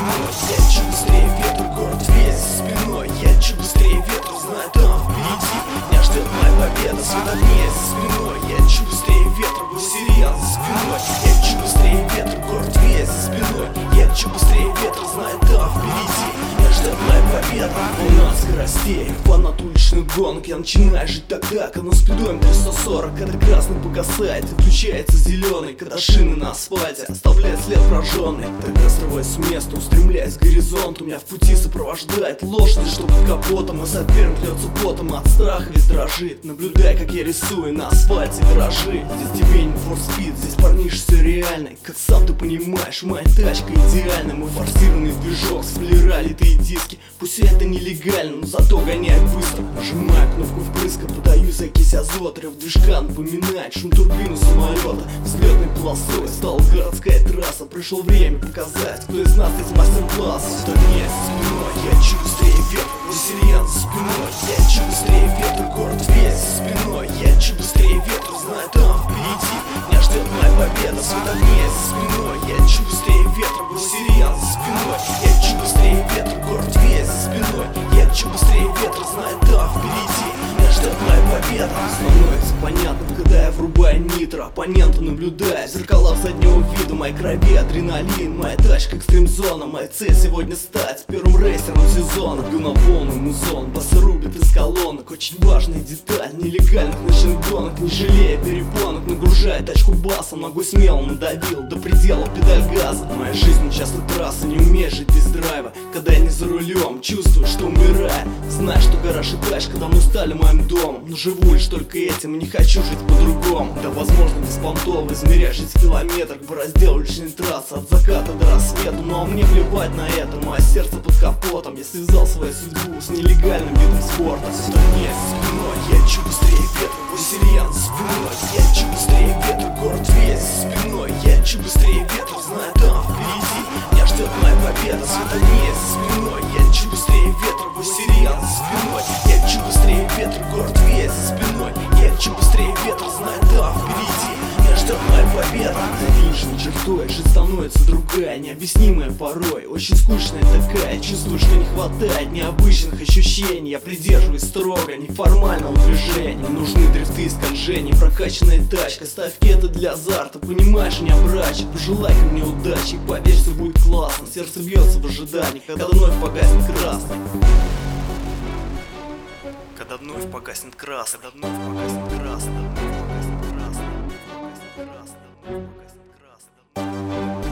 спиной. Я лечу быстрее ветра, город весь за спиной. Я лечу быстрее ветра, знаю, там впереди меня ждет моя победа. Света вниз за спиной. Я лечу быстрее ветра, был сириан за спиной. Я лечу быстрее ветра, город весь за спиной. Я лечу быстрее ветра, знаю, там впереди меня ждет моя победа. Волна скоростей, фанат уличных гонок. Я начинаю жить тогда, когда спидоем 340. Когда красный погасает, включается зеленый. Когда шины на асфальте оставляют след прожженный. Тогда срываюсь с места, устремляясь к горизонту. Меня в пути сопровождает лошадь, что под капотом. И соперник льется потом, от страха весь дрожит. Наблюдай, как я рисую на асфальте виражи. Здесь тебе не for speed, здесь парниш все реальный. Как сам ты понимаешь, моя тачка идеальна. Мой форсированный движок, сплера, литые диски. Пусть это нелегально, но зато гоняет быстро. Нажимаю кнопку впрыска, подаю закись азота. Рев движка напоминает шум турбину самолета. Взлетной полосой стала городская трасса. Пришло время показать, кто из нас здесь мастер-класс. Что нет за спиной, я лечу быстрее ветра, сириан за спиной. Я лечу быстрее ветра, город весь за спиной. Я лечу быстрее ветра, знаю, там впереди меня ждет моя победа. Света вниз за спиной. Я лечу быстрее ветра, был сириан за спиной. Я лечу быстрее ветра, город весь за спиной. Я лечу быстрее ветра, знаю, там впереди меня ждет моя победа. Становится понятно, когда я врубаю нитро. Оппонента наблюдая, зеркала заднего вида. Моей крови адреналин, моя тачка экстрим-зона. Моя цель сегодня стать первым рейсером сезона. Бью на полный музон, басы рубят из колонок. Очень важная деталь нелегальных ночных гонок. Не жалея перепонок, нагружая тачку басом. Ногой смело надавил до предела педаль газа. Моя жизнь часто трасса, не умеешь жить без драйва. Когда я не за рулем, чувствую, что умираю. Знаю, что гараж и тачка давно стали моим домом. Но живу лишь только этим и не хочу жить по-другому. Да возможно беспонтово измерять жизнь в километрах. Бороздел уличные трассы от заката до рассвета. Ну а мне плевать на это, мое сердце под капотом. Я связал свою судьбу с нелегальным видом спорта. Что нет за спиной, я лечу быстрее ветра, был сириан за спиной. Я лечу быстрее ветра, город весь за спиной. Я лечу быстрее ветра, знаю, там впереди меня ждет моя победа. Света вниз за спиной. Я лечу быстрее ветра, был сириан за спиной. Я лечу быстрее ветра, город весь за спиной. Я лечу быстрее ветра, знаю, там впереди меня ждет моя победа. За финишной чертой жизнь становится другая, необъяснимая порой, очень скучная такая. Чувствую, что не хватает необычных ощущений. Я придерживаюсь строго неформального движения. Нужны дрифты и скольжения, прокачанная тачка. Ставки это для азарта, понимаешь, не обрачек. Пожелай-ка мне удачи, поверь, все будет классно. Сердце бьется в ожидании, когда вновь погаснет красный. Когда вновь погаснет красный, когда вновь погаснет красный, когда вновь погаснет красный, когда вновь погаснет красный, когда вновь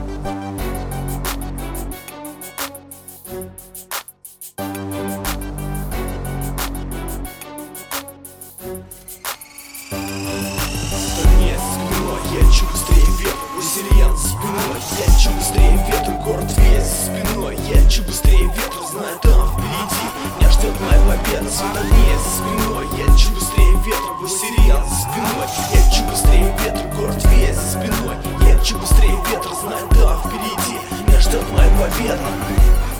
я лечу быстрее ветра, был сириан за спиной. Я лечу быстрее ветра, город весь за спиной. Я лечу быстрее ветра, знаю, там впереди меня ждет моя победа. Света вниз за спиной. Я лечу быстрее ветра, был сириан за спиной. Я лечу быстрее ветра, город весь за спиной. Я лечу быстрее ветра, знаю, там впереди меня ждет моя победа.